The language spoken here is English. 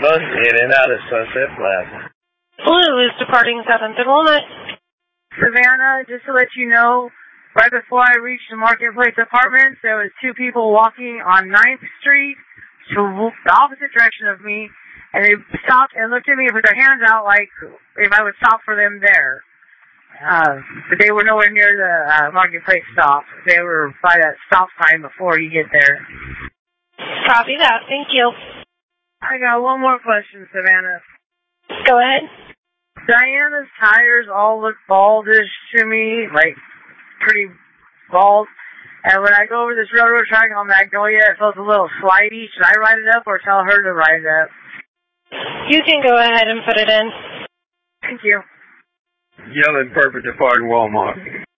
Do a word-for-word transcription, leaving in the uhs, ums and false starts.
bus in and out of Sunset Plaza. Blue is departing seventh and Walnut. Savannah, just to let you know, right before I reached the Marketplace Apartments, there was two people walking on ninth Street to the opposite direction of me, and they stopped and looked at me with their hands out like if I would stop for them there. Uh, but they were nowhere near the uh, Marketplace stop. They were by that stop sign before you get there. Copy that. Thank you. I got one more question, Savannah. Go ahead. Diana's tires all look baldish to me, like pretty bald. And when I go over this railroad track on Magnolia, it feels a little slidey. Should I ride it up or tell her to ride it up? You can go ahead and put it in. Thank you. Yelling Purpose departing Walmart.